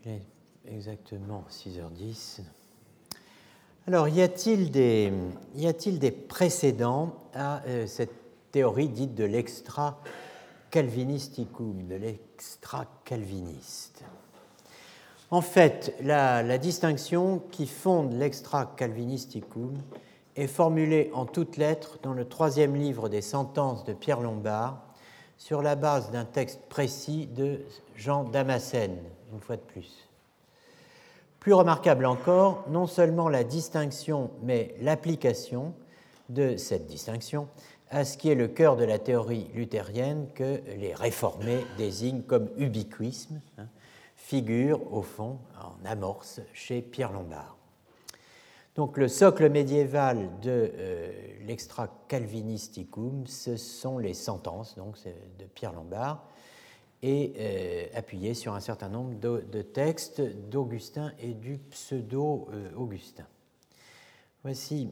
Il est exactement 6h10. Alors, y a-t-il des précédents à cette théorie dite de l'extra-calvinisticum, de l'extra-calviniste? En fait, la distinction qui fonde l'extra-calvinisticum est formulée en toutes lettres dans le 3e livre des sentences de Pierre Lombard, sur la base d'un texte précis de Jean Damascène, une fois de plus. Plus remarquable encore, non seulement la distinction, mais l'application de cette distinction à ce qui est le cœur de la théorie luthérienne que les réformés désignent comme ubiquisme, figure au fond en amorce chez Pierre Lombard. Donc le socle médiéval de l'extra-calvinisticum, ce sont les sentences donc, de Pierre Lombard, et appuyé sur un certain nombre de textes d'Augustin et du pseudo-Augustin. Voici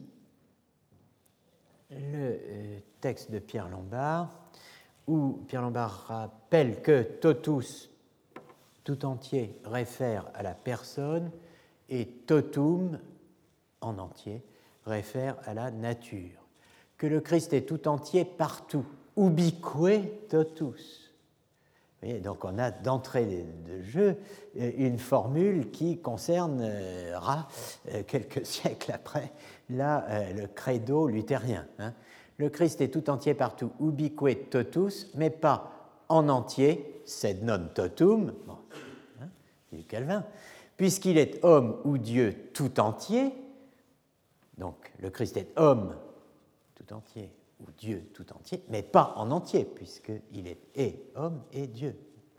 le texte de Pierre Lombard, où Pierre Lombard rappelle que totus, tout entier, réfère à la personne, et totum, en entier, réfère à la nature. Que le Christ est tout entier partout, ubique totus. Donc on a d'entrée de jeu une formule qui concernera quelques siècles après le credo luthérien. Le Christ est tout entier partout, ubique totus, mais pas en entier, sed non totum, bon, du Calvin, puisqu'il est homme ou Dieu tout entier. Donc le Christ est homme tout entier, ou Dieu tout entier, mais pas en entier, puisqu'il est et homme et Dieu.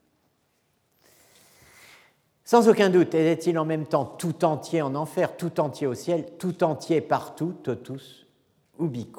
Sans aucun doute, est-il en même temps tout entier en enfer, tout entier au ciel, tout entier partout, totus ubique.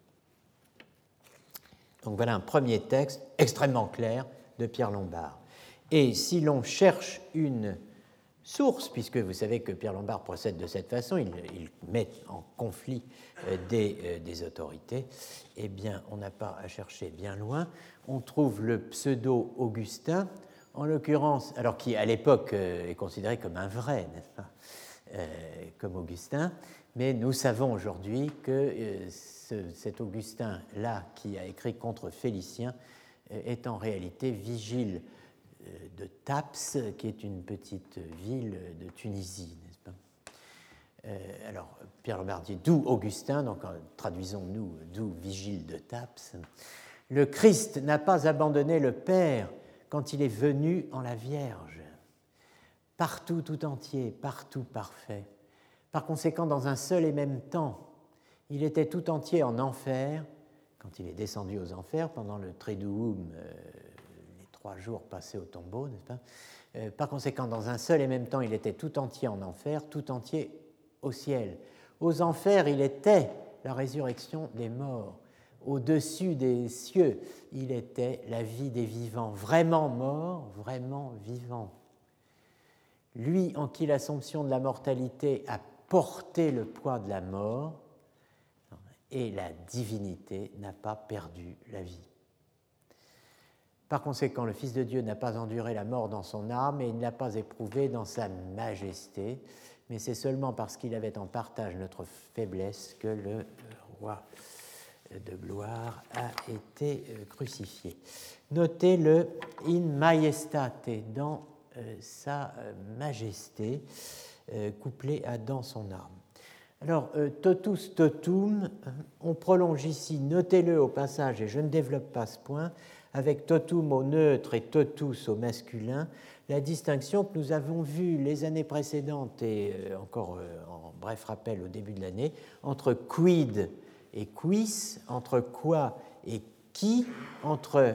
Donc voilà un premier texte extrêmement clair de Pierre Lombard. Et si l'on cherche une source, puisque vous savez que Pierre Lombard procède de cette façon, il met en conflit des autorités, eh bien, on n'a pas à chercher bien loin. On trouve le pseudo-Augustin, en l'occurrence, alors qui à l'époque est considéré comme un vrai, n'est-ce pas, comme Augustin, mais nous savons aujourd'hui que cet Augustin-là, qui a écrit contre Félicien, est en réalité Vigile de Taps, qui est une petite ville de Tunisie, n'est-ce pas? Alors, Pierre Lombard dit d'où Augustin, donc traduisons-nous d'où Vigile de Taps. Le Christ n'a pas abandonné le Père quand il est venu en la Vierge. Partout tout entier, partout parfait. Par conséquent, dans un seul et même temps, il était tout entier en enfer, quand il est descendu aux enfers pendant le Triduum, 3 jours passés au tombeau, n'est-ce pas? Par conséquent, dans un seul et même temps, il était tout entier en enfer, tout entier au ciel. Aux enfers, il était la résurrection des morts. Au-dessus des cieux, il était la vie des vivants, vraiment mort, vraiment vivant. Lui en qui l'assomption de la mortalité a porté le poids de la mort, et la divinité n'a pas perdu la vie. Par conséquent, le Fils de Dieu n'a pas enduré la mort dans son âme et il ne l'a pas éprouvée dans sa majesté, mais c'est seulement parce qu'il avait en partage notre faiblesse que le roi de gloire a été crucifié. Notez le in majestate, dans sa majesté, couplé à dans son âme. Alors, totus totum, on prolonge ici, notez-le au passage, et je ne développe pas ce point, avec totum au neutre et totus au masculin, la distinction que nous avons vue les années précédentes et encore en bref rappel au début de l'année, entre quid et quis, entre quoi et qui, entre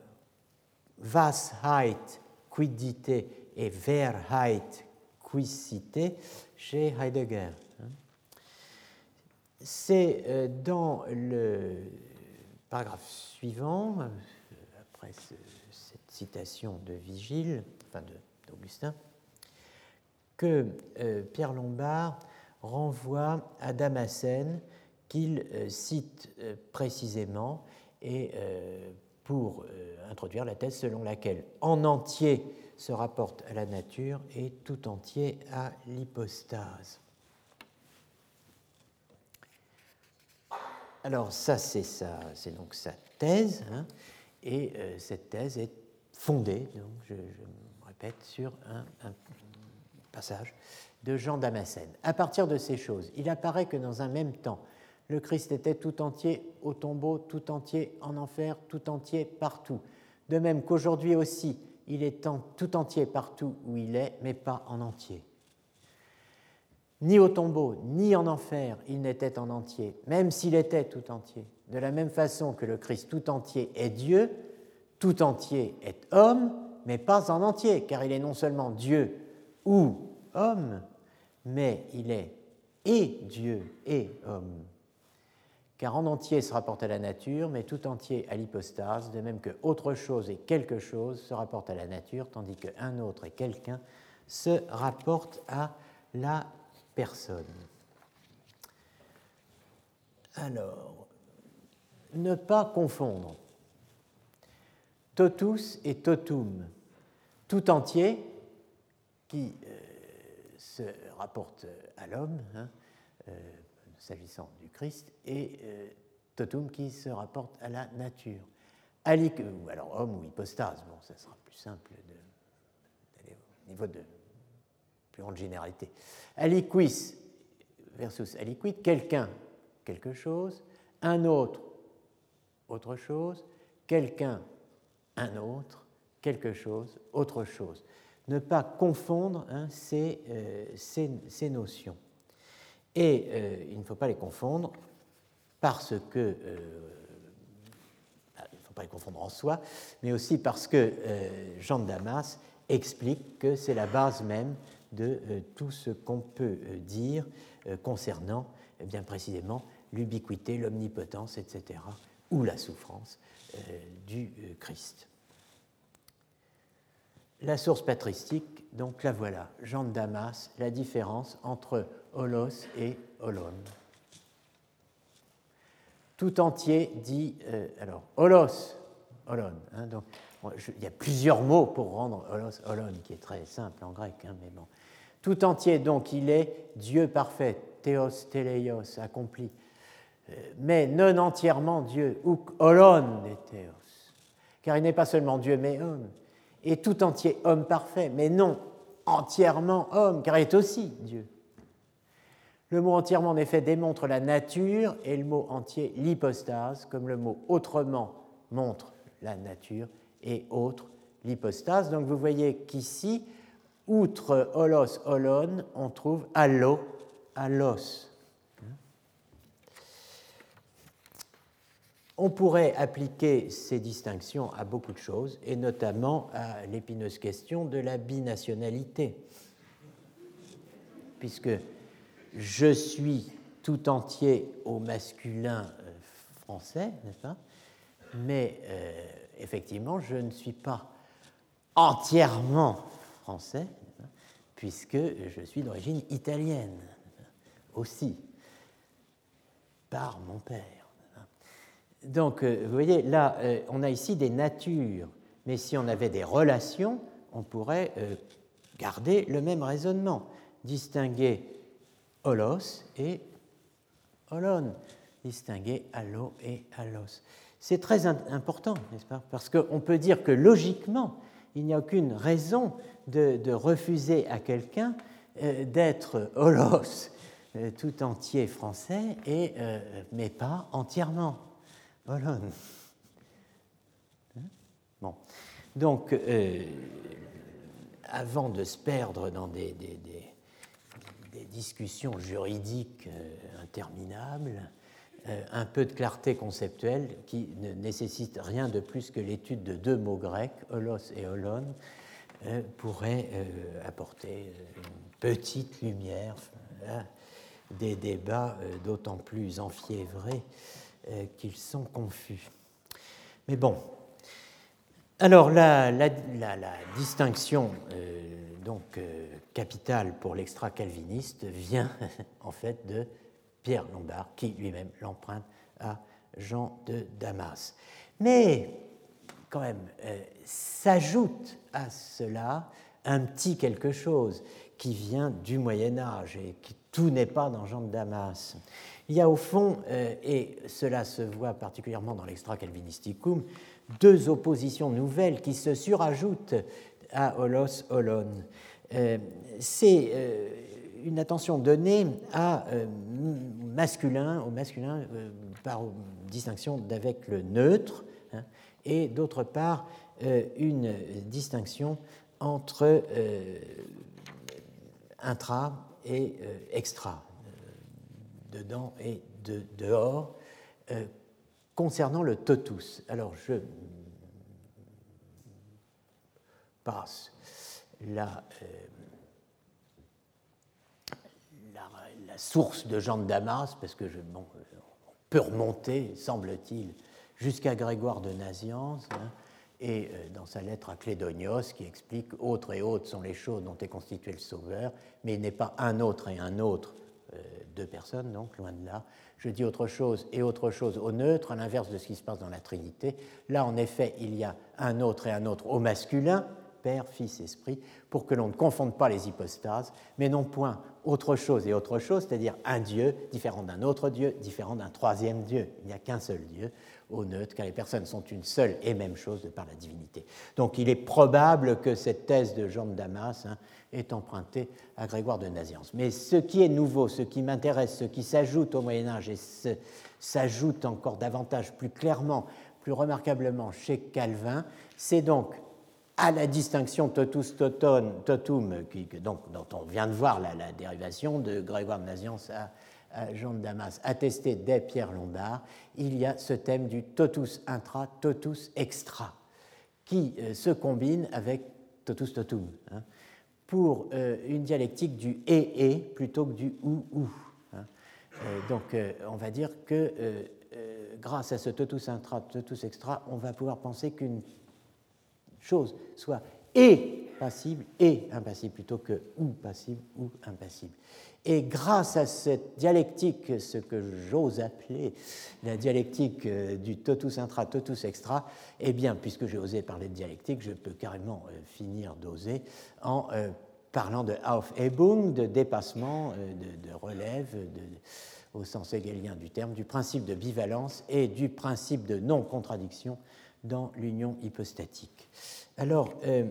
washeit, quiddité, et Wahrheit, quicité, chez Heidegger. C'est dans le paragraphe suivant, après cette citation de Vigile, enfin d'Augustin, que Pierre Lombard renvoie à Damascène, qu'il cite précisément, et pour introduire la thèse selon laquelle en entier se rapporte à la nature et tout entier à l'hypostase. Alors ça, c'est donc sa thèse, hein, et cette thèse est fondée, donc je me répète, sur un passage de Jean Damascène. À partir de ces choses, il apparaît que dans un même temps, le Christ était tout entier au tombeau, tout entier en enfer, tout entier partout. De même qu'aujourd'hui aussi, il est tout entier partout où il est, mais pas en entier. Ni au tombeau, ni en enfer, il n'était en entier, même s'il était tout entier. De la même façon que le Christ tout entier est Dieu, tout entier est homme, mais pas en entier, car il est non seulement Dieu ou homme, mais il est et Dieu et homme. Car en entier se rapporte à la nature, mais tout entier à l'hypostase, de même que autre chose et quelque chose se rapportent à la nature, tandis qu'un autre et quelqu'un se rapportent à la personne. Alors, ne pas confondre totus et totum, tout entier qui se rapporte à l'homme, hein, s'agissant du Christ, et totum qui se rapporte à la nature. Ou alors homme ou hypostase, bon, ça sera plus simple d'aller au niveau de plus grande généralité. Aliquis versus aliquid, quelqu'un, quelque chose, un autre, autre chose, quelqu'un, un autre, quelque chose, autre chose. Ne pas confondre, hein, ces notions. Et il ne faut pas les confondre parce que, il ne faut pas les confondre en soi, mais aussi parce que Jean de Damas explique que c'est la base même de tout ce qu'on peut dire concernant bien précisément l'ubiquité, l'omnipotence, etc., ou la souffrance du Christ. La source patristique, donc la voilà, Jean de Damas, la différence entre holos et holon. Tout entier dit, alors, holos, holon, hein, donc, il y a plusieurs mots pour rendre holos, holon, qui est très simple en grec, hein, mais bon. Tout entier, donc, il est Dieu parfait, théos, téléios, accompli, mais non entièrement Dieu, ou holon de théos, car il n'est pas seulement Dieu, mais homme, et tout entier homme parfait, mais non entièrement homme, car il est aussi Dieu. Le mot entièrement, en effet, démontre la nature, et le mot entier l'hypostase, comme le mot autrement montre la nature, et autre l'hypostase. Donc vous voyez qu'ici, outre holos, holon, on trouve allo, allos. On pourrait appliquer ces distinctions à beaucoup de choses, et notamment à l'épineuse question de la binationalité, puisque je suis tout entier au masculin français, n'est-ce pas? Mais effectivement, je ne suis pas entièrement français, puisque je suis d'origine italienne aussi, par mon père. Donc, vous voyez, là, on a ici des natures, mais si on avait des relations, on pourrait garder le même raisonnement, distinguer holos et holon, distinguer allo et allos. C'est très important, n'est-ce pas? Parce qu'on peut dire que logiquement, il n'y a aucune raison de refuser à quelqu'un d'être holos tout entier français, mais pas entièrement. Holon. Bon. Donc, avant de se perdre dans des discussions juridiques interminables, un peu de clarté conceptuelle qui ne nécessite rien de plus que l'étude de deux mots grecs, holos et holon, pourrait apporter une petite lumière à des débats d'autant plus enfiévrés qu'ils sont confus. Mais bon, alors la distinction capitale pour l'extra-calviniste vient en fait de Pierre Lombard, qui lui-même l'emprunte à Jean de Damas. Mais quand même, s'ajoute à cela un petit quelque chose qui vient du Moyen-Âge et qui tout n'est pas dans Jean de Damas. Il y a au fond, et cela se voit particulièrement dans l'Extra Calvinisticum, deux oppositions nouvelles qui se surajoutent à holos holon. C'est une attention donnée au masculin par distinction d'avec le neutre, hein, et d'autre part une distinction entre intra et extra, dedans et dehors, concernant le totus. Alors je passe la source de Jean de Damas, parce que on peut remonter, semble-t-il, jusqu'à Grégoire de Nazianze, hein, et dans sa lettre à Clédonios, qui explique « Autres et autres sont les choses dont est constitué le Sauveur, mais il n'est pas un autre et un autre, deux personnes, donc loin de là. Je dis autre chose et autre chose au neutre, à l'inverse de ce qui se passe dans la Trinité. Là, en effet, il y a un autre et un autre au masculin, Père, Fils, Esprit, pour que l'on ne confonde pas les hypostases, mais non point autre chose et autre chose, c'est-à-dire un Dieu différent d'un autre Dieu, différent d'un troisième Dieu. Il n'y a qu'un seul Dieu au neutre, car les personnes sont une seule et même chose de par la divinité. Donc il est probable que cette thèse de Jean de Damas, hein, est empruntée à Grégoire de Nazianze. Mais ce qui est nouveau, ce qui m'intéresse, ce qui s'ajoute au Moyen-Âge et s'ajoute encore davantage, plus clairement, plus remarquablement chez Calvin, c'est donc à la distinction totus totum, dont on vient de voir la dérivation de Grégoire de Nazianze à Jean de Damas, attesté dès Pierre Lombard, il y a ce thème du totus intra, totus extra, qui se combine avec totus totum, hein, pour une dialectique du et plutôt que du ou. Hein. Donc on va dire que grâce à ce totus intra, totus extra, on va pouvoir penser qu'une chose soit et passible et impassible plutôt que ou passible ou impassible. Et grâce à cette dialectique, ce que j'ose appeler la dialectique du totus intra, totus extra, eh bien, puisque j'ai osé parler de dialectique, je peux carrément finir d'oser en parlant de Aufhebung, de dépassement, de relève, au sens hegelien du terme, du principe de bivalence et du principe de non-contradiction dans l'union hypostatique. Alors,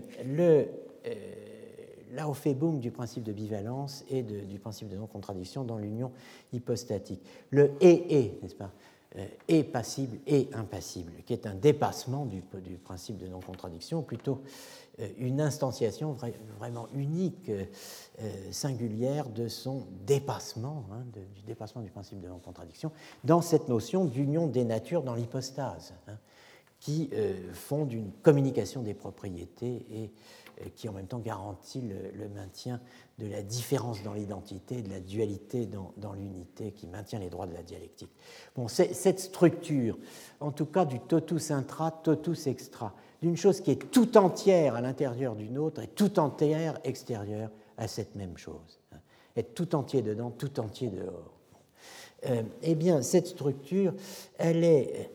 l'Aufhebung du principe de bivalence et du principe de non-contradiction dans l'union hypostatique. Le et, n'est-ce pas, est passible et impassible, qui est un dépassement du principe de non-contradiction, ou plutôt une instantiation vraiment unique, singulière de son dépassement, hein, du dépassement du principe de non-contradiction, dans cette notion d'union des natures dans l'hypostase, hein, qui fonde une communication des propriétés et qui en même temps garantit le maintien de la différence dans l'identité, de la dualité dans l'unité, qui maintient les droits de la dialectique. Bon, cette structure, en tout cas du totus intra, totus extra, d'une chose qui est tout entière à l'intérieur d'une autre et tout entière extérieure à cette même chose. Être tout entier dedans, tout entier dehors. Eh bien, cette structure, elle est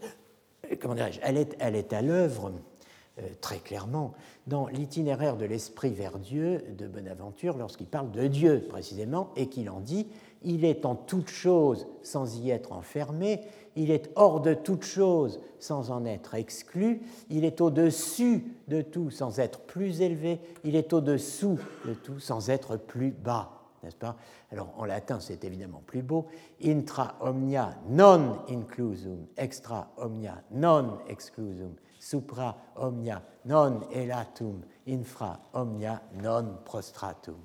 à l'œuvre, très clairement, dans l'itinéraire de l'esprit vers Dieu de Bonaventure, lorsqu'il parle de Dieu précisément, et qu'il en dit « Il est en toute chose sans y être enfermé, il est hors de toute chose sans en être exclu, il est au-dessus de tout sans être plus élevé, il est au-dessous de tout sans être plus bas. » N'est-ce pas? Alors en latin, c'est évidemment plus beau. Intra omnia non inclusum, extra omnia non exclusum, supra omnia non elatum, infra omnia non prostratum.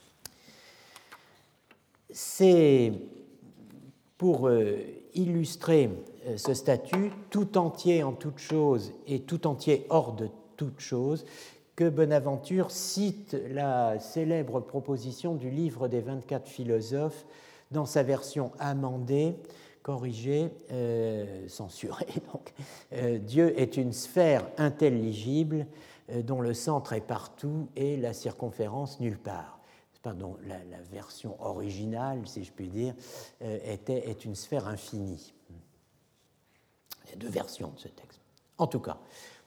C'est pour illustrer ce statut, tout entier en toute chose et tout entier hors de toute chose, que Bonaventure cite la célèbre proposition du livre des 24 philosophes dans sa version amendée, corrigée, censurée. Donc, Dieu est une sphère intelligible dont le centre est partout et la circonférence nulle part. Pardon, la version originale, si je puis dire, est une sphère infinie. Il y a deux versions de ce texte. En tout cas,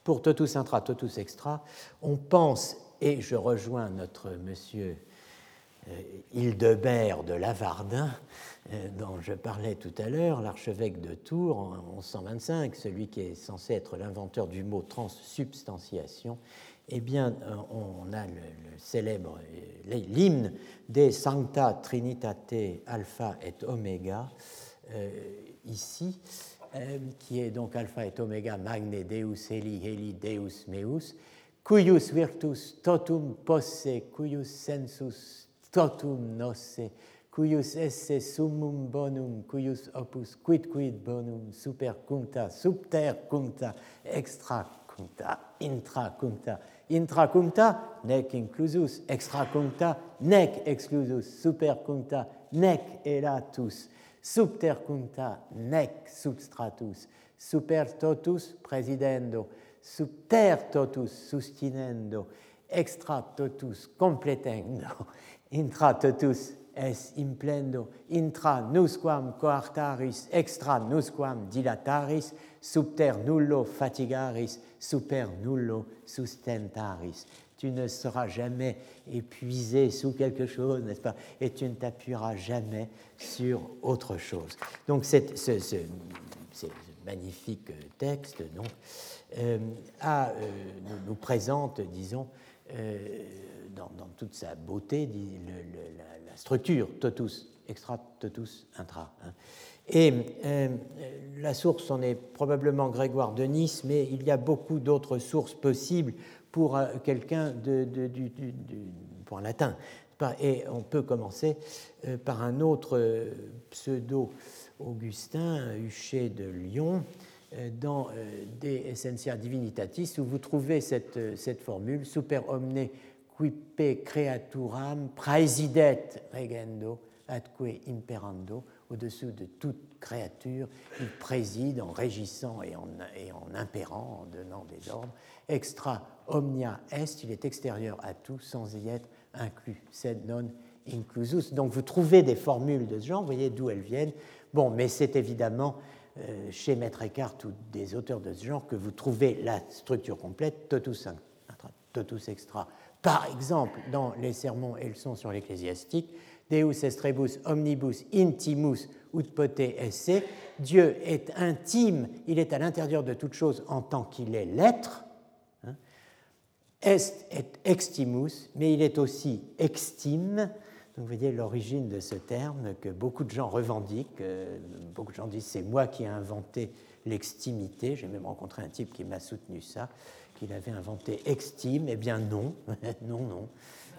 pour totus intra, totus extra, on pense, et je rejoins notre monsieur Hildebert de Lavardin, dont je parlais tout à l'heure, l'archevêque de Tours en 1125, celui qui est censé être l'inventeur du mot transsubstantiation, eh bien, on a le célèbre l'hymne des Sancta Trinitate Alpha et Omega, ici, qui est donc Alpha et Omega Magne Deus Heli Deus Meus, cuius virtus totum posse, cuius sensus totum nosse, cuius esse summum bonum, cuius opus quid bonum super cuncta, subter cuncta, extra cuncta, intra cuncta, nec inclusus, extra cuncta, nec exclusus, super cuncta, nec elatus, subter cuncta, nec substratus, super totus presidendo, subter totus sustinendo, extra totus completendo, intra totus es implendo, intra nusquam coartaris, extra nusquam dilataris, subter nullo fatigaris, super nullo sustentaris. Tu ne seras jamais épuisé sous quelque chose, n'est-ce pas? Et tu ne t'appuieras jamais sur autre chose. Donc, ce magnifique texte donc, nous présente, disons, dans toute sa beauté, la structure totus extra, totus intra. Et la source en est probablement Grégoire de Nice, mais il y a beaucoup d'autres sources possibles pour quelqu'un pour un latin. Et on peut commencer par un autre pseudo-Augustin, Huchet de Lyon, dans De Essentia Divinitatis, où vous trouvez cette formule super omne quipe creaturam praesidet regendo atque imperando, au-dessous de toute créature, il préside en régissant et en impérant, en donnant des ordres. Extra omnia est, il est extérieur à tout sans y être inclus, sed non inclusus. Donc vous trouvez des formules de ce genre, vous voyez d'où elles viennent. Bon, mais c'est évidemment chez Maître Eckhart ou des auteurs de ce genre que vous trouvez la structure complète, totus intra, totus extra. Par exemple, dans les sermons et leçons sur l'ecclésiastique, Deus est rebus omnibus intimus ut pote esse, Dieu est intime, il est à l'intérieur de toute chose en tant qu'il est l'être. Est et extimus, mais il est aussi extime. Donc vous voyez l'origine de ce terme que beaucoup de gens revendiquent. Beaucoup de gens disent c'est moi qui ai inventé l'extimité. J'ai même rencontré un type qui m'a soutenu ça, qu'il avait inventé extime. Eh bien non, non.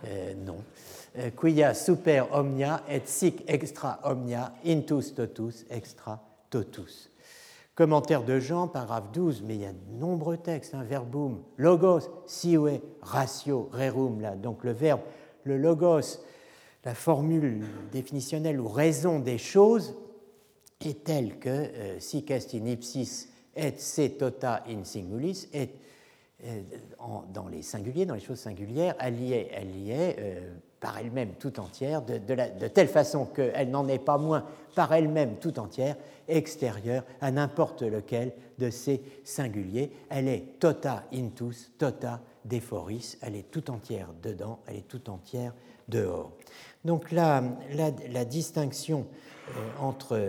Quia super omnia et sic extra omnia intus totus extra totus. Commentaire de Jean, paragraphe 12, mais il y a de nombreux textes, verbum, logos, sive, ratio, rerum, là, donc le verbe, le logos, la formule définitionnelle ou raison des choses est telle que sic est in ipsis et se tota in singulis, et dans les singuliers, dans les choses singulières, elle y est par elle-même tout entière, de telle façon qu'elle n'en est pas moins par elle-même tout entière, extérieure à n'importe lequel de ces singuliers. Elle est tota intus, tota dephoris, elle est tout entière dedans, elle est tout entière dehors. Donc la distinction entre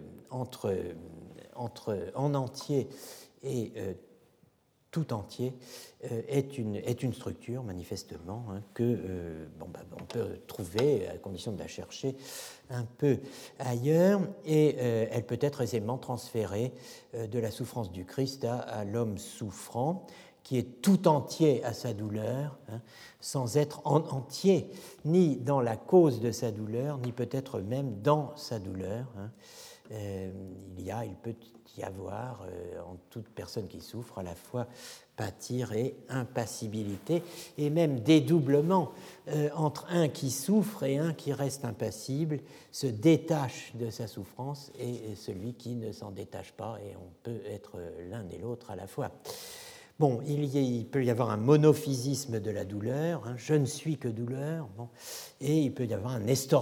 en entier et tout entier est une structure, manifestement, que on peut trouver, à condition de la chercher, un peu ailleurs, et elle peut être aisément transférée de la souffrance du Christ à l'homme souffrant, qui est tout entier à sa douleur, sans être en entier, ni dans la cause de sa douleur, ni peut-être même dans sa douleur. Il peut y avoir, en toute personne qui souffre, à la fois pâtir et impassibilité, et même dédoublement entre un qui souffre et un qui reste impassible, se détache de sa souffrance, et celui qui ne s'en détache pas, et on peut être l'un et l'autre à la fois. Bon, il peut y avoir un monophysisme de la douleur, je ne suis que douleur, et il peut y avoir un nestorianisme de la douleur, j'ai mal, mais je n'ai pas mal.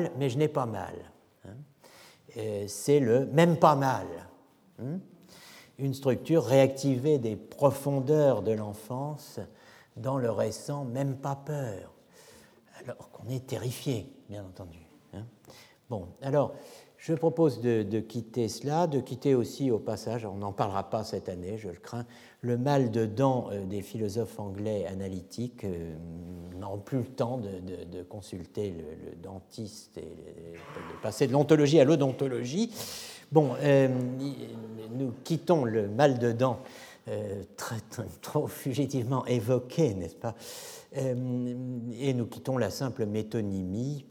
C'est le même pas mal. une structure réactivée des profondeurs de l'enfance dans le récent même pas peur, alors qu'on est terrifié, bien entendu. Bon, alors, je propose de quitter cela, de quitter aussi au passage, on n'en parlera pas cette année, je le crains, le mal de dents des philosophes anglais analytiques n'ont plus le temps de consulter le dentiste et de passer de l'ontologie à l'odontologie. Bon, nous quittons le mal de dents trop fugitivement évoqué, n'est-ce pas, et nous quittons la simple métonymie.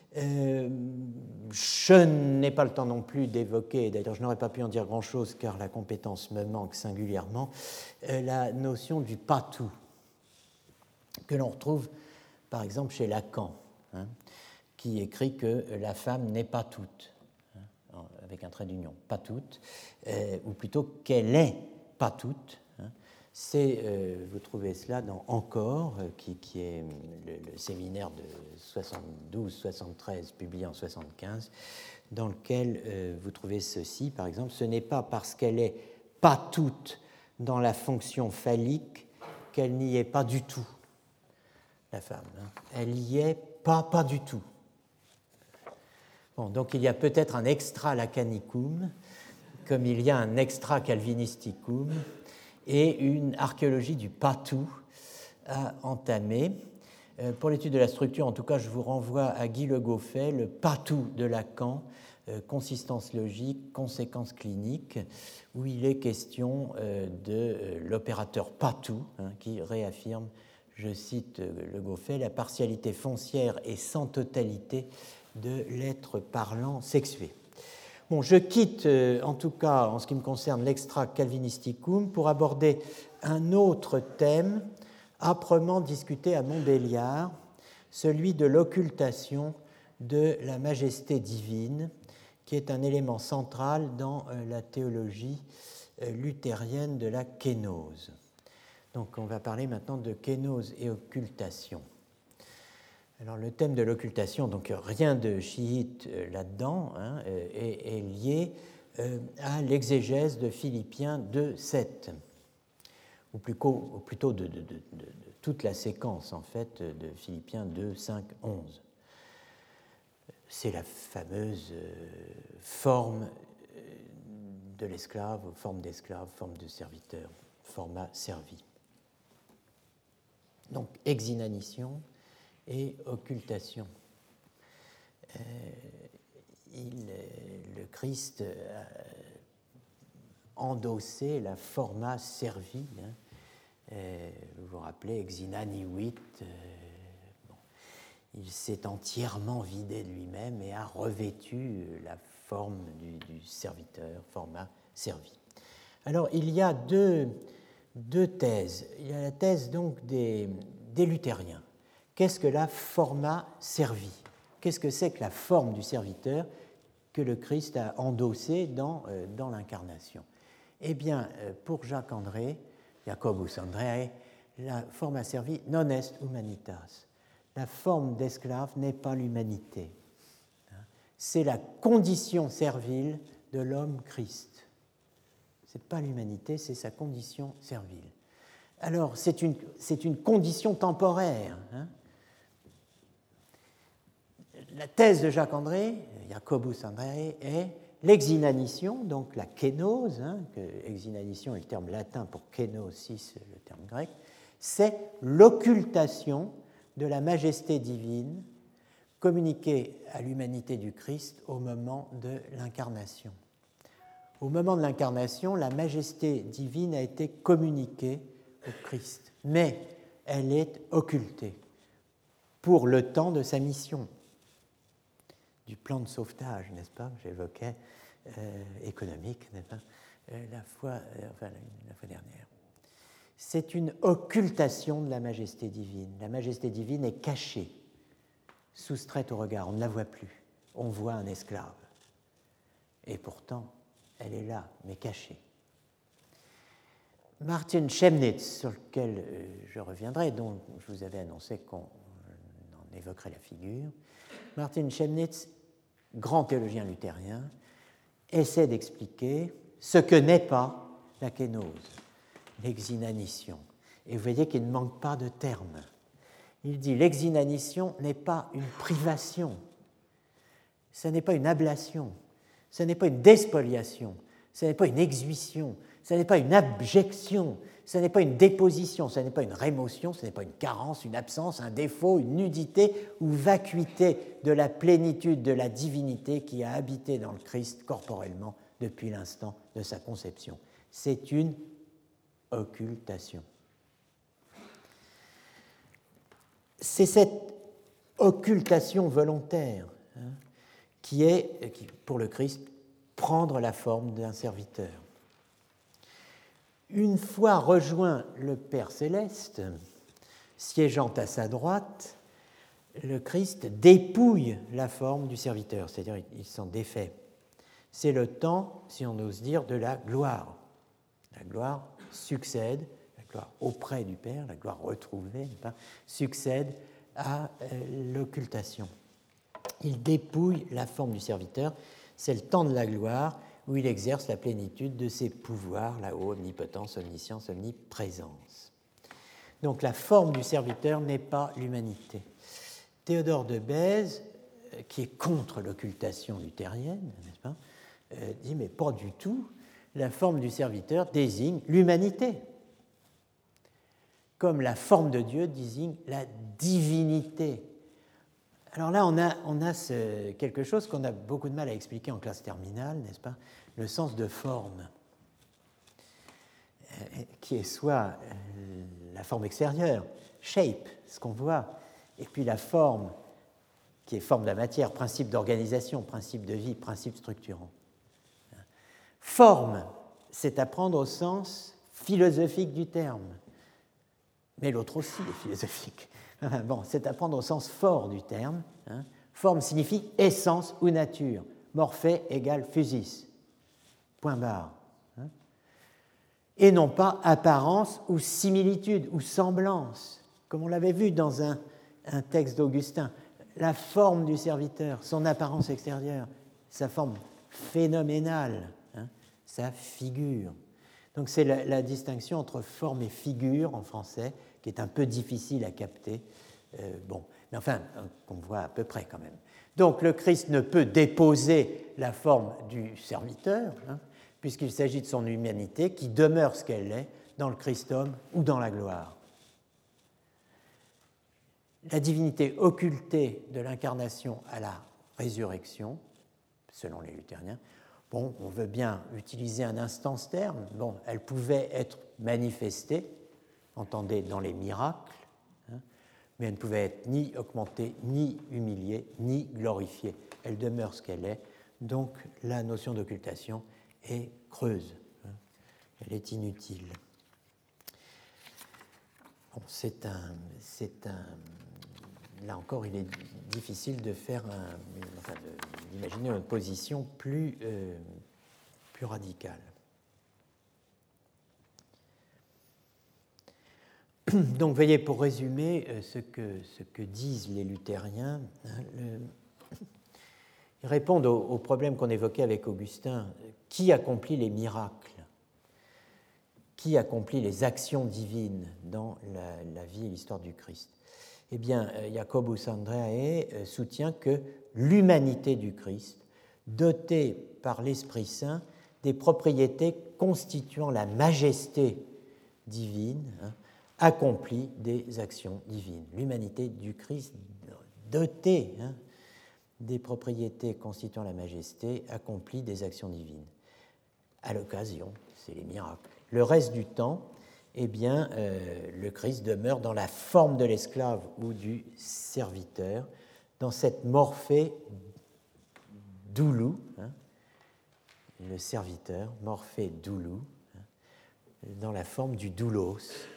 Je n'ai pas le temps non plus d'évoquer, d'ailleurs je n'aurais pas pu en dire grand-chose car la compétence me manque singulièrement, la notion du pas-tout, que l'on retrouve par exemple chez Lacan, qui écrit que la femme n'est pas toute, avec un trait d'union, pas toute, ou plutôt qu'elle est pas toute. Vous trouvez cela dans Encore, qui est le séminaire de 72-73 publié en 75, dans lequel vous trouvez ceci, par exemple, ce n'est pas parce qu'elle est pas toute dans la fonction phallique qu'elle n'y est pas du tout, la femme. Elle y est pas du tout. Bon, donc il y a peut-être un extra-lacanicum, comme il y a un extra-calvinisticum, et une archéologie du pas-tout à entamer. Pour l'étude de la structure, en tout cas, je vous renvoie à Guy Le Goffet, le pas-tout de Lacan, consistance logique, conséquences cliniques, où il est question de l'opérateur pas-tout, qui réaffirme, je cite Le Goffet, la partialité foncière et sans totalité de l'être parlant sexué. Bon, je quitte, en tout cas, en ce qui me concerne, l'extra calvinisticum pour aborder un autre thème âprement discuté à Montbéliard, celui de l'occultation de la majesté divine, qui est un élément central dans la théologie luthérienne de la kénose. Donc, on va parler maintenant de kénose et occultation. Alors, le thème de l'occultation, donc rien de chiite là-dedans, est lié à l'exégèse de Philippiens 2.7, ou plutôt de toute la séquence en fait de Philippiens 2.5.11. C'est la fameuse forme de l'esclave, forme d'esclave, forme de serviteur, format servi. Donc, exinanition et occultation. Le Christ a endossé la forma servi. Vous vous rappelez, exinaniuit. Il s'est entièrement vidé de lui-même et a revêtu la forme du serviteur, forma servi. Alors, il y a deux thèses. Il y a la thèse donc des luthériens. Qu'est-ce que la forma servi? Qu'est-ce que c'est que la forme du serviteur que le Christ a endossée dans l'incarnation? Eh bien, pour Jacques André, Jacobus Andreae, la forma servi non est humanitas. La forme d'esclave n'est pas l'humanité. C'est la condition servile de l'homme Christ. Ce n'est pas l'humanité, c'est sa condition servile. Alors, c'est une condition temporaire. La thèse de Jacques André, Jacobus Andreae, est l'exinanition, donc la kénose, exinanition est le terme latin pour kénosis, le terme grec, c'est l'occultation de la majesté divine communiquée à l'humanité du Christ au moment de l'incarnation. Au moment de l'incarnation, la majesté divine a été communiquée au Christ, mais elle est occultée pour le temps de sa mission, du plan de sauvetage, n'est-ce pas, j'évoquais, économique, n'est-ce pas, la fois dernière. C'est une occultation de la majesté divine. La majesté divine est cachée, soustraite au regard, on ne la voit plus. On voit un esclave. Et pourtant, elle est là, mais cachée. Martin Chemnitz, sur lequel je reviendrai, dont je vous avais annoncé qu'on en évoquerait la figure, Martin Chemnitz, grand théologien luthérien, essaie d'expliquer ce que n'est pas la kénose, l'exinanition. Et vous voyez qu'il ne manque pas de termes. Il dit l'exinanition n'est pas une privation, ce n'est pas une ablation, ce n'est pas une déspoliation, ce n'est pas une exuition, ce n'est pas une abjection, ce n'est pas une déposition, ce n'est pas une rémotion, ce n'est pas une carence, une absence, un défaut, une nudité ou vacuité de la plénitude de la divinité qui a habité dans le Christ corporellement depuis l'instant de sa conception. C'est une occultation. C'est cette occultation volontaire qui est, pour le Christ, prendre la forme d'un serviteur. Une fois rejoint le Père céleste, siégeant à sa droite, le Christ dépouille la forme du serviteur, c'est-à-dire il s'en défait. C'est le temps, si on ose dire, de la gloire. La gloire succède, la gloire auprès du Père, la gloire retrouvée, succède à l'occultation. Il dépouille la forme du serviteur, c'est le temps de la gloire où il exerce la plénitude de ses pouvoirs, là-haut, omnipotence, omniscience, omniprésence. Donc la forme du serviteur n'est pas l'humanité. Théodore de Bèze, qui est contre l'occultation luthérienne, n'est-ce pas, dit mais pas du tout, la forme du serviteur désigne l'humanité, comme la forme de Dieu désigne la divinité. Alors là, on a quelque chose qu'on a beaucoup de mal à expliquer en classe terminale, n'est-ce pas? Le sens de forme, qui est soit la forme extérieure, shape, ce qu'on voit, et puis la forme, qui est forme de la matière, principe d'organisation, principe de vie, principe structurant. Forme, c'est à prendre au sens philosophique du terme, mais l'autre aussi est philosophique. Bon, c'est à prendre au sens fort du terme. Forme signifie essence ou nature. Morphé égale physis. Point barre. Et non pas apparence ou similitude ou semblance, comme on l'avait vu dans un texte d'Augustin. La forme du serviteur, son apparence extérieure, sa forme phénoménale, sa figure. Donc c'est la distinction entre forme et figure en français qui est un peu difficile à capter. Mais enfin, qu'on voit à peu près quand même. Donc le Christ ne peut déposer la forme du serviteur, puisqu'il s'agit de son humanité qui demeure ce qu'elle est dans le Christ-homme ou dans la gloire. La divinité occultée de l'incarnation à la résurrection, selon les luthériens, on veut bien utiliser un instance terme, elle pouvait être manifestée, entendez, dans les miracles, mais elle ne pouvait être ni augmentée, ni humiliée, ni glorifiée. Elle demeure ce qu'elle est, donc la notion d'occultation est creuse, elle est inutile. Là encore, il est difficile de faire d'imaginer une position plus radicale. Donc, vous voyez, pour résumer ce que disent les luthériens, ils répondent au problème qu'on évoquait avec Augustin. Qui accomplit les miracles? Qui accomplit les actions divines dans la vie et l'histoire du Christ? Eh bien, Jacobus Andreae soutient que l'humanité du Christ, dotée par l'Esprit Saint des propriétés constituant la majesté divine, accomplit des actions divines. L'humanité du Christ, dotée des propriétés constituant la majesté, accomplit des actions divines. À l'occasion, c'est les miracles. Le reste du temps, le Christ demeure dans la forme de l'esclave ou du serviteur, dans cette morphée doulou, le serviteur, morphée doulou, dans la forme du doulos.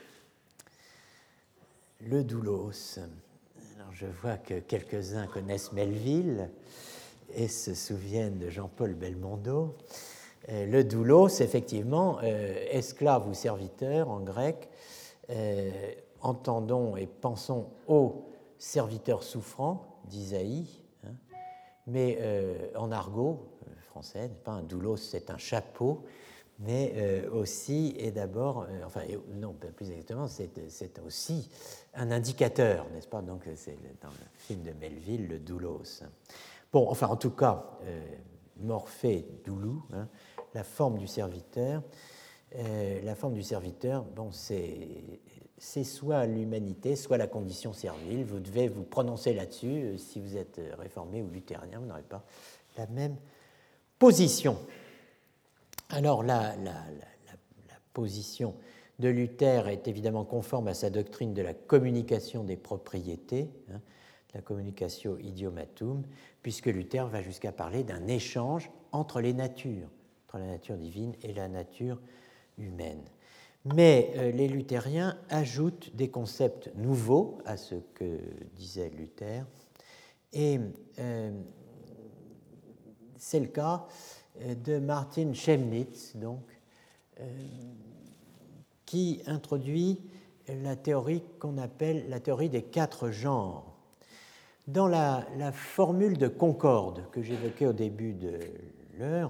Le doulos. Alors je vois que quelques-uns connaissent Melville et se souviennent de Jean-Paul Belmondo. Le doulos, effectivement, esclave ou serviteur en grec, entendons et pensons au serviteur souffrant d'Isaïe, mais en argot français, pas un doulos, c'est un chapeau mais aussi et d'abord, non, plus exactement, c'est aussi un indicateur, n'est-ce pas? Donc c'est dans le film de Melville, le doulos. Bon, enfin, en tout cas, Morphée, doulou, hein, la forme du serviteur. Bon, c'est soit l'humanité, soit la condition servile. Vous devez vous prononcer là-dessus. Si vous êtes réformé ou luthérien, vous n'aurez pas la même position. Alors, la position de Luther est évidemment conforme à sa doctrine de la communication des propriétés, hein, la communicatio idiomatum, puisque Luther va jusqu'à parler d'un échange entre les natures, entre la nature divine et la nature humaine. Mais les luthériens ajoutent des concepts nouveaux à ce que disait Luther, et c'est le cas de Martin Chemnitz, donc, qui introduit la théorie qu'on appelle la théorie des 4 genres. Dans la formule de concorde que j'évoquais au début de l'heure,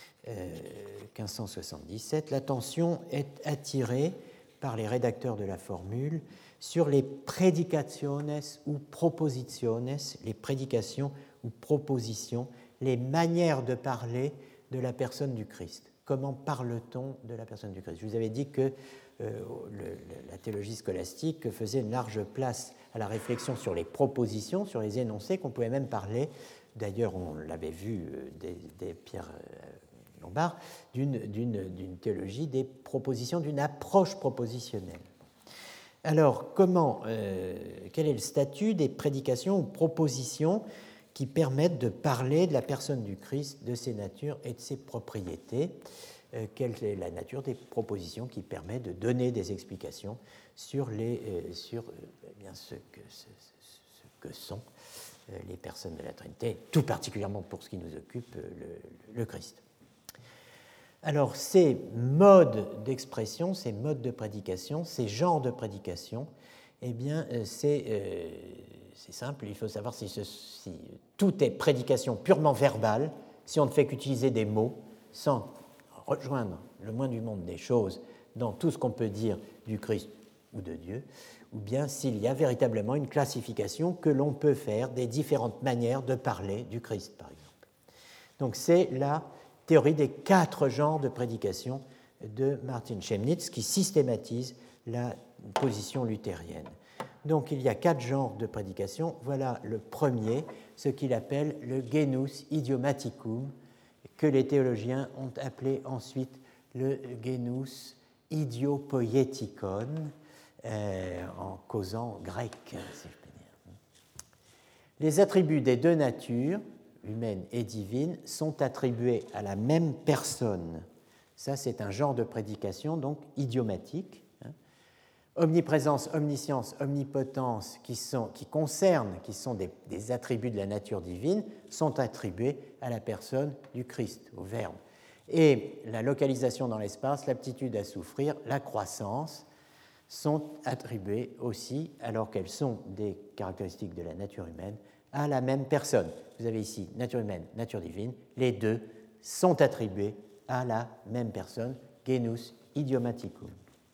1577, l'attention est attirée par les rédacteurs de la formule sur les predicationes ou propositiones, les prédications ou propositions, les manières de parler de la personne du Christ. Comment parle-t-on de la personne du Christ? Je vous avais dit que la théologie scolastique faisait une large place à la réflexion sur les propositions, sur les énoncés, qu'on pouvait même parler, d'ailleurs on l'avait vu dès Pierre Lombard, d'une théologie des propositions, d'une approche propositionnelle. Alors, quel est le statut des prédications ou propositions qui permettent de parler de la personne du Christ, de ses natures et de ses propriétés? Quelle est la nature des propositions qui permettent de donner des explications sur ce que sont les personnes de la Trinité, tout particulièrement pour ce qui nous occupe, le Christ. Alors, ces modes d'expression, ces modes de prédication, ces genres de prédication, eh bien, c'est simple, il faut savoir si tout est prédication purement verbale, si on ne fait qu'utiliser des mots, sans rejoindre le moins du monde des choses dans tout ce qu'on peut dire du Christ ou de Dieu, ou bien s'il y a véritablement une classification que l'on peut faire des différentes manières de parler du Christ, par exemple. Donc c'est la théorie des 4 genres de prédication de Martin Chemnitz qui systématise la position luthérienne. Donc il y a 4 genres de prédication. Voilà le premier, ce qu'il appelle le genus idiomaticum, que les théologiens ont appelé ensuite le genus idiopoietikon, en causant grec, si je peux dire. Les attributs des 2 natures, humaine et divine, sont attribués à la même personne. Ça, c'est un genre de prédication, donc idiomatique. Omniprésence, omniscience, omnipotence, qui sont des attributs de la nature divine, sont attribués à la personne du Christ, au Verbe. Et la localisation dans l'espace, l'aptitude à souffrir, la croissance, sont attribuées aussi, alors qu'elles sont des caractéristiques de la nature humaine, à la même personne. Vous avez ici nature humaine, nature divine, les deux sont attribués à la même personne, genus idiomaticum.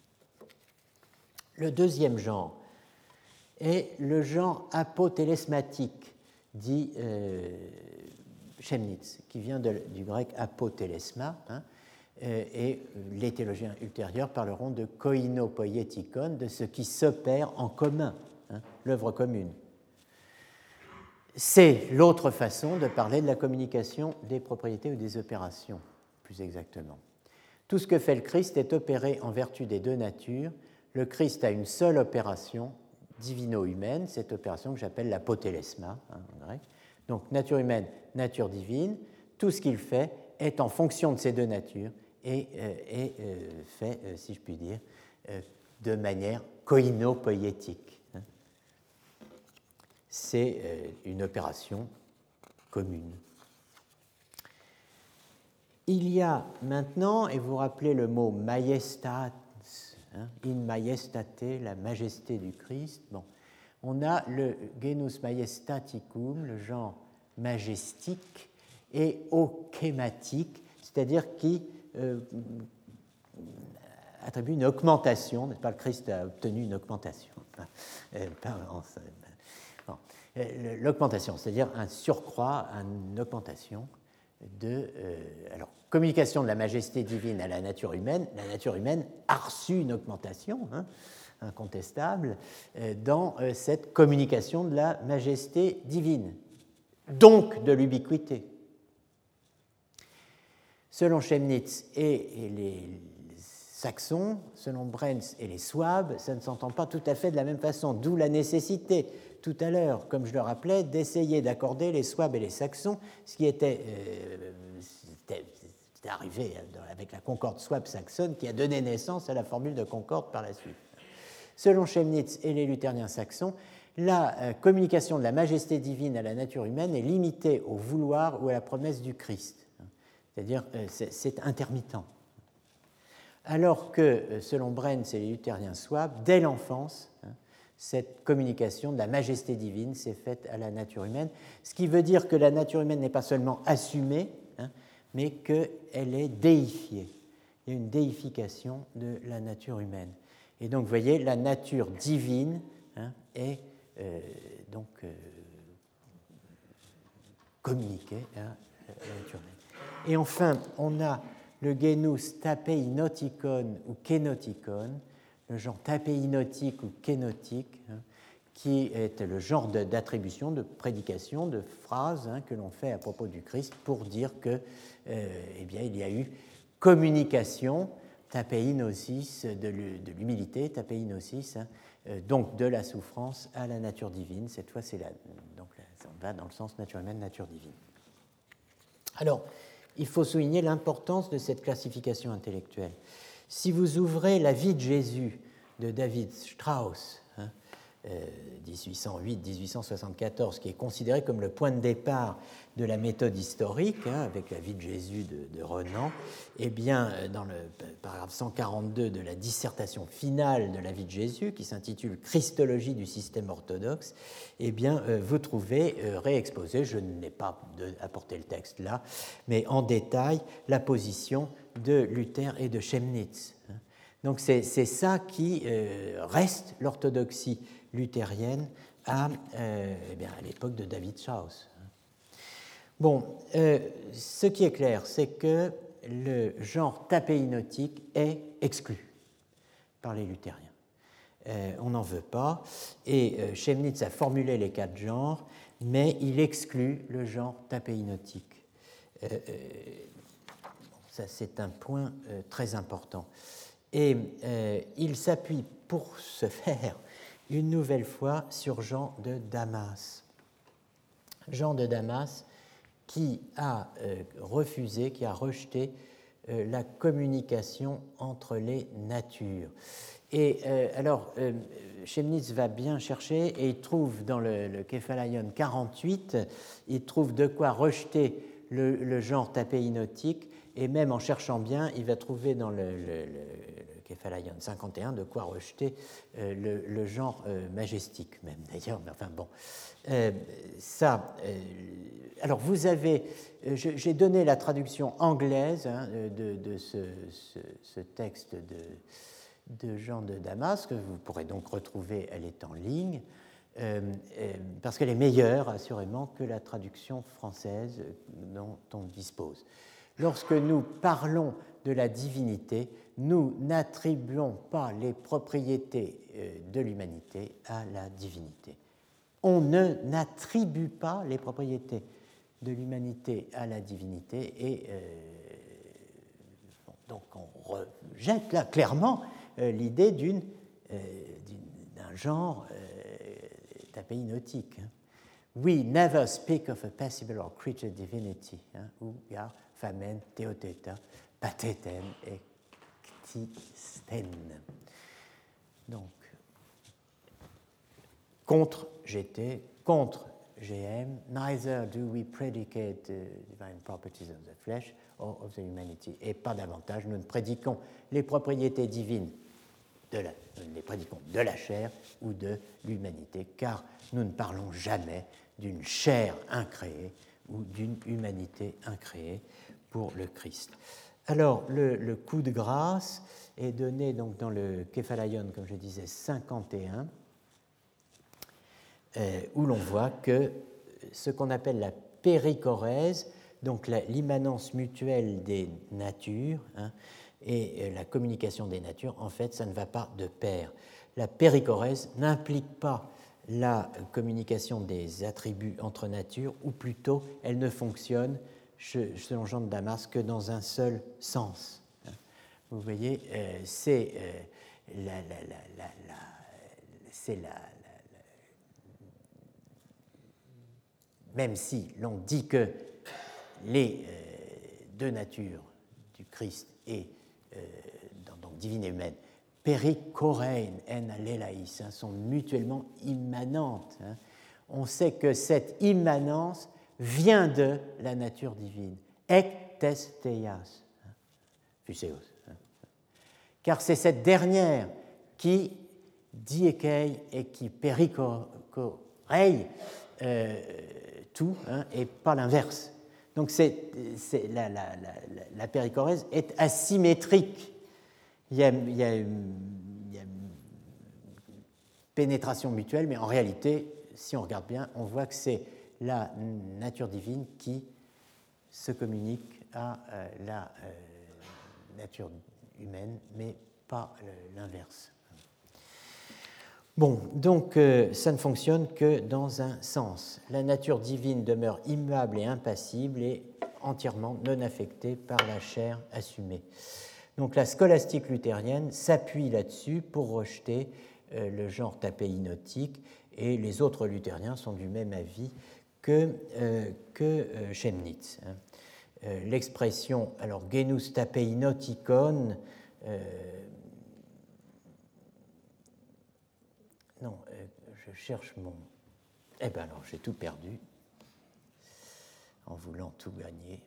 Le deuxième genre est le genre apotélesmatique, dit Chemnitz, qui vient du grec apotélesma, et les théologiens ultérieurs parleront de koinopoietikon, de ce qui s'opère en commun, l'œuvre commune. C'est l'autre façon de parler de la communication des propriétés ou des opérations, plus exactement. Tout ce que fait le Christ est opéré en vertu des 2 natures. Le Christ a une seule opération divino-humaine, cette opération que j'appelle l'apotélesma, en grec. Donc nature humaine, nature divine, tout ce qu'il fait est en fonction de ces 2 natures et est fait, si je puis dire, de manière koinopoietique. C'est une opération commune. Il y a maintenant, et vous rappelez le mot majestat, in majestate, la majesté du Christ. Bon, on a le genus majestaticum, le genre majestique, et ochématique, c'est-à-dire qui attribue une augmentation, n'est-ce pas, le Christ a obtenu une augmentation. L'augmentation, c'est-à-dire un surcroît, une augmentation de... alors, communication de la majesté divine à la nature humaine a reçu une augmentation, incontestable, dans cette communication de la majesté divine, donc de l'ubiquité. Selon Chemnitz et les Saxons, selon Brenz et les Souabes, ça ne s'entend pas tout à fait de la même façon, d'où la nécessité, tout à l'heure, comme je le rappelais, d'essayer d'accorder les Souabes et les Saxons, ce qui était arrivé avec la concorde Souabe-Saxonne qui a donné naissance à la formule de concorde par la suite. Selon Chemnitz et les Lutherniens saxons, la communication de la majesté divine à la nature humaine est limitée au vouloir ou à la promesse du Christ. C'est-à-dire, c'est intermittent. Alors que, selon Brenz et les Lutherniens Souabes, dès l'enfance, cette communication de la majesté divine s'est faite à la nature humaine, ce qui veut dire que la nature humaine n'est pas seulement assumée, mais qu'elle est déifiée. Il y a une déification de la nature humaine. Et donc, vous voyez, la nature divine est communiquée à la nature humaine. Et enfin, on a le genus tapeinotikon ou kénotikon, le genre tapéinotique ou kénotique, qui est le genre d'attribution, de prédication, de phrase que l'on fait à propos du Christ pour dire que, il y a eu communication, tapéinosis, de l'humilité, tapéinosis, donc de la souffrance à la nature divine. Cette fois, on va dans le sens nature humaine, nature divine. Alors, il faut souligner l'importance de cette classification intellectuelle. Si vous ouvrez La vie de Jésus de David Strauss, 1808-1874, qui est considéré comme le point de départ de la méthode historique, avec la vie de Jésus de Renan, eh bien, dans le paragraphe 142 de la dissertation finale de la vie de Jésus, qui s'intitule « Christologie du système orthodoxe », eh bien, vous trouvez réexposé, je n'ai pas apporté le texte là, mais en détail, la position de Luther et de Chemnitz. Donc c'est ça qui reste l'orthodoxie luthérienne à l'époque de David Strauss. Bon, ce qui est clair, c'est que le genre tapéinotique est exclu par les luthériens. On n'en veut pas, et Chemnitz a formulé les 4 genres, mais il exclut le genre tapéinotique. Ça, c'est un point très important. Et il s'appuie pour ce faire une nouvelle fois sur Jean de Damas. Jean de Damas qui a refusé, qui a rejeté la communication entre les natures. Et alors, Chemnitz va bien chercher et il trouve dans le Képhalaion 48, il trouve de quoi rejeter le genre tapéinotique, et même en cherchant bien, il va trouver dans le Képhalaion 51 de quoi rejeter le genre majestique même d'ailleurs, mais enfin bon. Alors vous avez, j'ai donné la traduction anglaise de ce texte de Jean de Damas, que vous pourrez donc retrouver, elle est en ligne, parce qu'elle est meilleure assurément que la traduction française dont on dispose. Lorsque nous parlons de la divinité, nous n'attribuons pas les propriétés de l'humanité à la divinité. On n'attribue pas les propriétés de l'humanité à la divinité et donc on rejette là clairement l'idée d'un genre tapéinotique. We never speak of a passible or creature divinity, où il y a famen, theoteta, patheten et ktisten. Donc, contre GT, contre GM, neither do we predicate the divine properties of the flesh or of the humanity. Et pas davantage, nous ne prédiquons les propriétés divines nous les prédiquons de la chair ou de l'humanité, car nous ne parlons jamais d'une chair incréée ou d'une humanité incréée pour le Christ. Alors, le coup de grâce est donné donc dans le Képhalaion, comme je disais, 51, où l'on voit que ce qu'on appelle la périchorèse, donc l'immanence mutuelle des natures, et la communication des natures, en fait, ça ne va pas de pair. La périchorèse n'implique pas la communication des attributs entre natures, ou plutôt, elle ne fonctionne, selon Jean de Damas, que dans un seul sens. Vous voyez, c'est même si l'on dit que les deux natures du Christ et donc divine et humaine, périchorein en allélaïs, sont mutuellement immanentes. On sait que cette immanence vient de la nature divine, ek tes theias, phuseos, car c'est cette dernière qui diekei et qui périchorei tout, et pas l'inverse. Donc la périchorèse est asymétrique. Il y a une pénétration mutuelle, mais en réalité, si on regarde bien, on voit que c'est la nature divine qui se communique à la nature humaine, mais pas l'inverse. Bon, donc ça ne fonctionne que dans un sens. La nature divine demeure immuable et impassible et entièrement non affectée par la chair assumée. Donc la scolastique luthérienne s'appuie là-dessus pour rejeter le genre tapéinotique, et les autres luthériens sont du même avis que Chemnitz. L'expression, alors, genus tapeinotikon, non, je cherche mon... Eh bien alors, j'ai tout perdu en voulant tout gagner.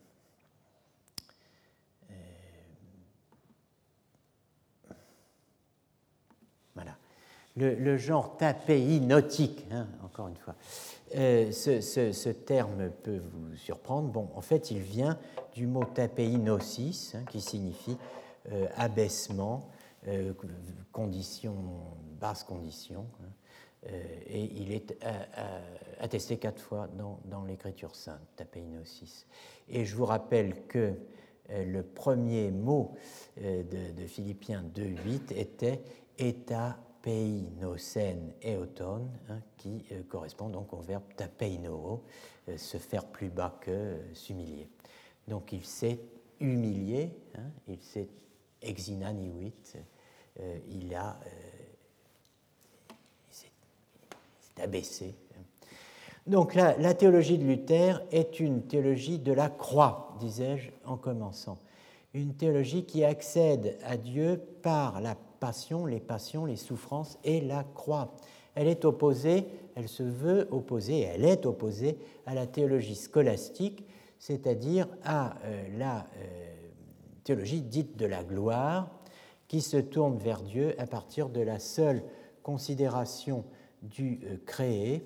Voilà. Le genre tapéinotique, encore une fois. Ce terme peut vous surprendre. Bon, en fait, il vient du mot tapéinosis, qui signifie abaissement, condition, basse condition, et il est attesté 4 fois dans l'Écriture sainte, tapéinosis. Et je vous rappelle que le premier mot de Philippiens 2.8 était tapeinosen eoton, qui correspond donc au verbe tapeino, se faire plus bas que s'humilier. Donc il s'est humilié, il s'est exinaniuit, il s'est abaissé. Donc la théologie de Luther est une théologie de la croix, disais-je en commençant. Une théologie qui accède à Dieu par la passion, les souffrances et la croix. Elle est opposée, elle se veut opposée, elle est opposée à la théologie scolastique, c'est-à-dire à la théologie dite de la gloire, qui se tourne vers Dieu à partir de la seule considération du créé,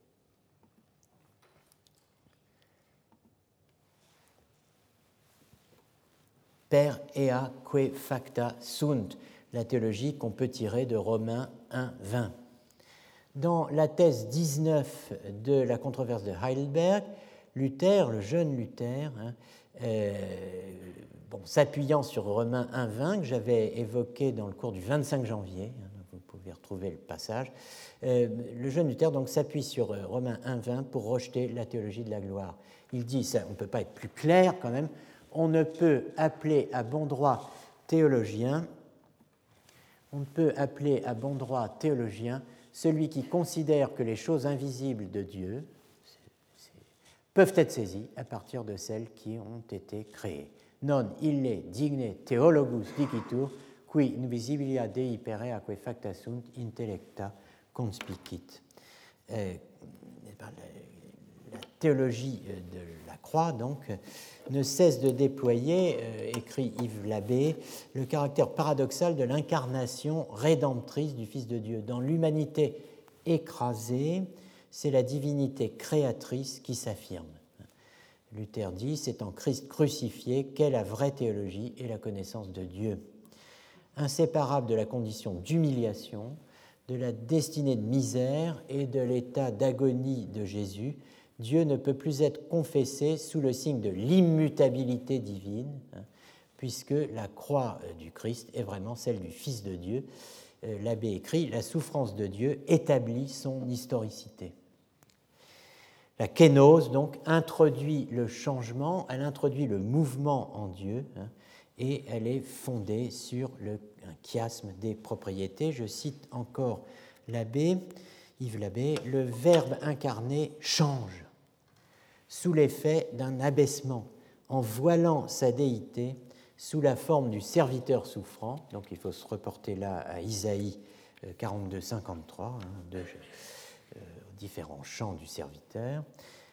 per ea que facta sunt, la théologie qu'on peut tirer de Romains 1.20. Dans la thèse 19 de la controverse de Heidelberg, Luther, le jeune Luther, s'appuyant sur Romains 1.20, que j'avais évoqué dans le cours du 25 janvier, vous pouvez retrouver le passage, le jeune Luther donc s'appuie sur Romains 1.20 pour rejeter la théologie de la gloire. Il dit, ça, on ne peut pas être plus clair quand même, on ne peut appeler à bon droit théologien, celui qui considère que les choses invisibles de Dieu peuvent être saisies à partir de celles qui ont été créées. Non ille digne theologus dicitur, qui invisibilia Dei pereaque facta sunt intellecta conspicit. La théologie de la croix, donc, ne cesse de déployer, écrit Yves Labbé, le caractère paradoxal de l'incarnation rédemptrice du Fils de Dieu. Dans l'humanité écrasée, c'est la divinité créatrice qui s'affirme. Luther dit « C'est en Christ crucifié qu'est la vraie théologie et la connaissance de Dieu. Inséparable de la condition d'humiliation, de la destinée de misère et de l'état d'agonie de Jésus, Dieu ne peut plus être confessé sous le signe de l'immutabilité divine, puisque la croix du Christ est vraiment celle du Fils de Dieu. » L'abbé écrit « La souffrance de Dieu établit son historicité. » La kénose, donc, introduit le changement, elle introduit le mouvement en Dieu, et elle est fondée sur un chiasme des propriétés. Je cite encore l'abbé, Yves Labbé, « Le Verbe incarné change sous l'effet d'un abaissement, en voilant sa déité sous la forme du serviteur souffrant. » Donc il faut se reporter là à Isaïe 42-53, différents chants du serviteur.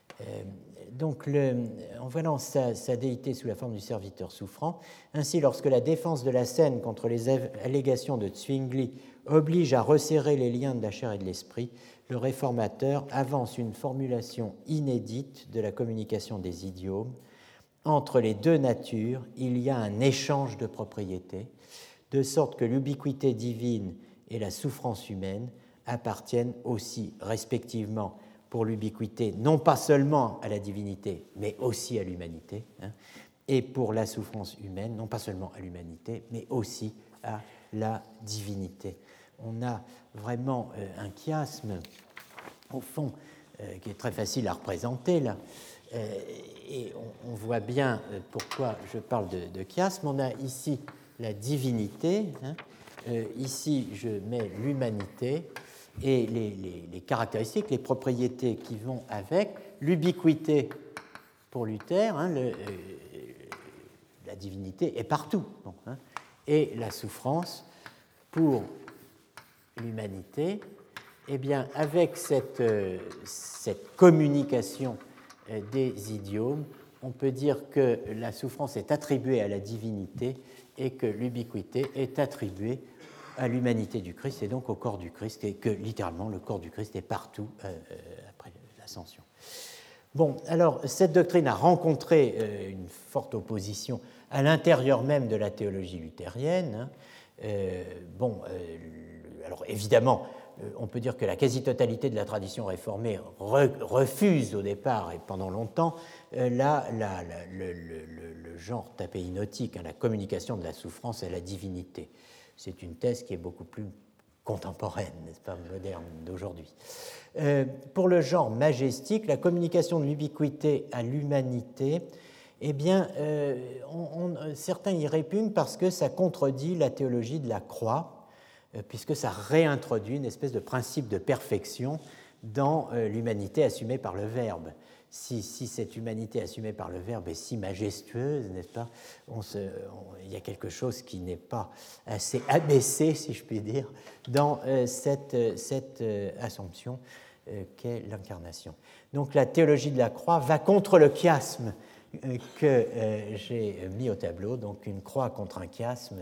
Donc, en voilant sa déité sous la forme du serviteur souffrant, ainsi, lorsque la défense de la scène contre les allégations de Zwingli oblige à resserrer les liens de la chair et de l'esprit, le réformateur avance une formulation inédite de la communication des idiomes. Entre les deux natures, il y a un échange de propriétés, de sorte que l'ubiquité divine et la souffrance humaine appartiennent aussi respectivement pour l'ubiquité non pas seulement à la divinité, mais aussi à l'humanité, et pour la souffrance humaine, non pas seulement à l'humanité, mais aussi à la divinité. On a vraiment un chiasme, au fond, qui est très facile à représenter, là, et on voit bien pourquoi je parle de chiasme. On a ici la divinité, ici je mets l'humanité, et les caractéristiques, les propriétés qui vont avec, l'ubiquité pour Luther, la divinité est partout, et la souffrance pour l'humanité, eh bien, avec cette communication des idiomes, on peut dire que la souffrance est attribuée à la divinité et que l'ubiquité est attribuée à l'humanité du Christ et donc au corps du Christ, et que littéralement le corps du Christ est partout après l'ascension. Bon, alors cette doctrine a rencontré une forte opposition à l'intérieur même de la théologie luthérienne. Alors évidemment, on peut dire que la quasi-totalité de la tradition réformée refuse au départ et pendant longtemps le genre tapéinotique, la communication de la souffrance à la divinité. C'est une thèse qui est beaucoup plus contemporaine, n'est-ce pas, moderne d'aujourd'hui. Pour le genre majestique, la communication de l'ubiquité à l'humanité, eh bien, certains y répugnent parce que ça contredit la théologie de la croix, puisque ça réintroduit une espèce de principe de perfection dans l'humanité assumée par le Verbe. Si cette humanité assumée par le Verbe est si majestueuse, n'est-ce pas, il y a quelque chose qui n'est pas assez abaissé, si je puis dire, dans cette assomption qu'est l'incarnation. Donc la théologie de la croix va contre le chiasme que j'ai mis au tableau. Donc une croix contre un chiasme,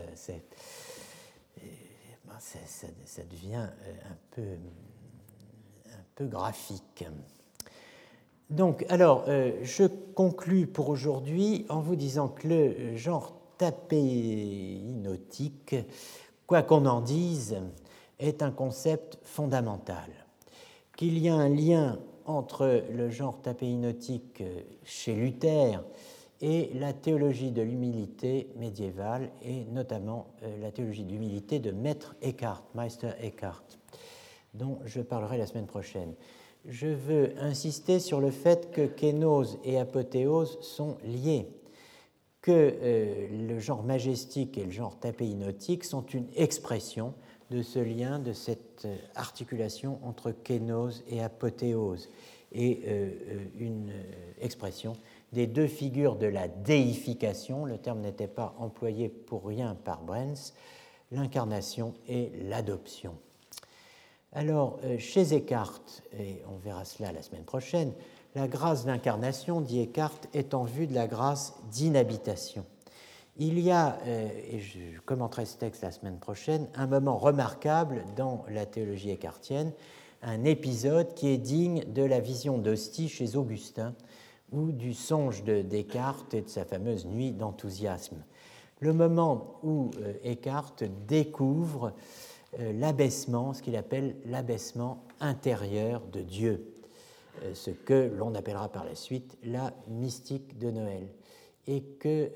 ça devient un peu graphique. Donc, alors, je conclus pour aujourd'hui en vous disant que le genre tapéinotique, quoi qu'on en dise, est un concept fondamental, qu'il y a un lien entre le genre tapéinotique chez Luther et la théologie de l'humilité médiévale, et notamment la théologie de l'humilité de Maître Eckhart, Meister Eckhart, dont je parlerai la semaine prochaine. Je veux insister sur le fait que kénose et apothéose sont liés, que le genre majestique et le genre tapéinotique sont une expression de ce lien, de cette articulation entre kénose et apothéose, et une expression des deux figures de la déification, le terme n'était pas employé pour rien par Brenz, l'incarnation et l'adoption. Alors, chez Eckhart, et on verra cela la semaine prochaine, la grâce d'incarnation, dit Eckhart, est en vue de la grâce d'inhabitation. Il y a, et je commenterai ce texte la semaine prochaine, un moment remarquable dans la théologie eckartienne, un épisode qui est digne de la vision d'Ostie chez Augustin, ou du songe de Descartes et de sa fameuse nuit d'enthousiasme. Le moment où Eckhart découvre l'abaissement, ce qu'il appelle l'abaissement intérieur de Dieu, ce que l'on appellera par la suite la mystique de Noël, et que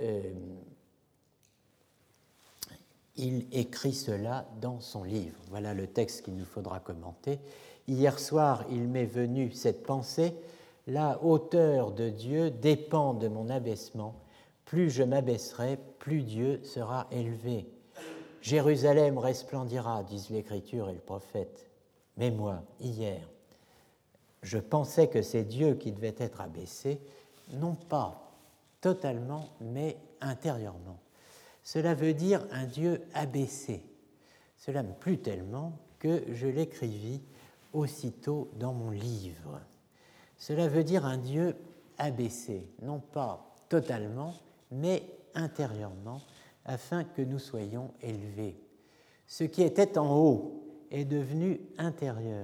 il écrit cela dans son livre. Voilà le texte qu'il nous faudra commenter. Hier soir, il m'est venu cette pensée: la hauteur de Dieu dépend de mon abaissement. Plus je m'abaisserai, plus Dieu sera élevé. Jérusalem resplendira, disent l'Écriture et le prophète. Mais moi, hier, je pensais que c'est Dieu qui devait être abaissé, non pas totalement, mais intérieurement. Cela veut dire un Dieu abaissé. Cela me plut tellement que je l'écrivis aussitôt dans mon livre. Cela veut dire un Dieu abaissé, non pas totalement, mais intérieurement, afin que nous soyons élevés. Ce qui était en haut est devenu intérieur.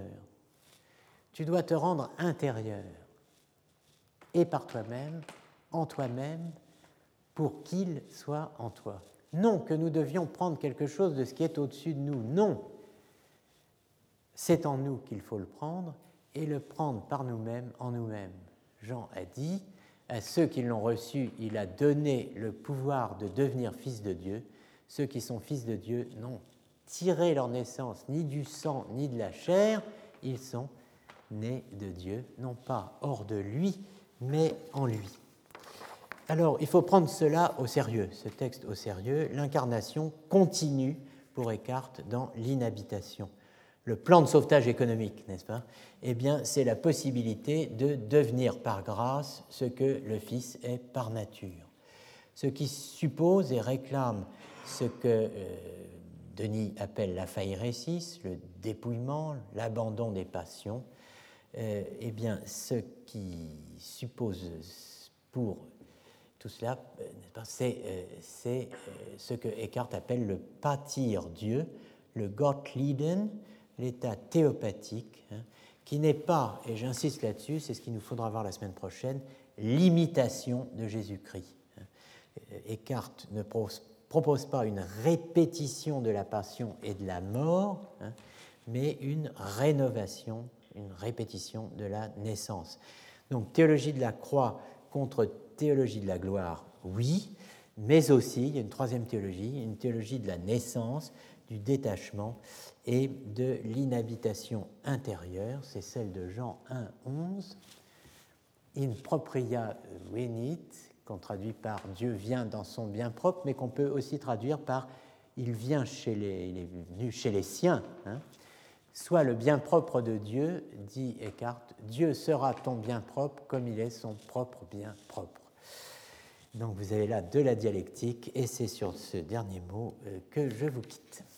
Tu dois te rendre intérieur, et par toi-même, en toi-même, pour qu'il soit en toi. Non que nous devions prendre quelque chose de ce qui est au-dessus de nous, non. C'est en nous qu'il faut le prendre, et le prendre par nous-mêmes, en nous-mêmes. Jean a dit: à ceux qui l'ont reçu, il a donné le pouvoir de devenir fils de Dieu. Ceux qui sont fils de Dieu n'ont tiré leur naissance ni du sang ni de la chair, ils sont nés de Dieu, non pas hors de lui, mais en lui. Alors, il faut prendre cela au sérieux, ce texte au sérieux. L'incarnation continue pour Eckhart dans l'inhabitation. Le plan de sauvetage économique, n'est-ce pas? Eh bien, c'est la possibilité de devenir par grâce ce que le Fils est par nature. Ce qui suppose et réclame ce que Denis appelle la phairesis, le dépouillement, l'abandon des passions. Eh bien, ce qui suppose pour tout cela, c'est ce que Eckhart appelle le pâtir Dieu, le Gottlieben, l'état théopathique, qui n'est pas, et j'insiste là-dessus, c'est ce qu'il nous faudra voir la semaine prochaine, l'imitation de Jésus-Christ. Eckhart ne propose pas une répétition de la passion et de la mort, mais une rénovation, une répétition de la naissance. Donc, théologie de la croix contre théologie de la gloire, oui, mais aussi, il y a une troisième théologie, une théologie de la naissance, du détachement et de l'inhabitation intérieure, c'est celle de Jean 1, 11. In propria venit, qu'on traduit par Dieu vient dans son bien propre, mais qu'on peut aussi traduire par il vient il est venu chez les siens. Soit le bien propre de Dieu, dit Eckhart, Dieu sera ton bien propre comme il est son propre bien propre. Donc vous avez là de la dialectique, et c'est sur ce dernier mot que je vous quitte.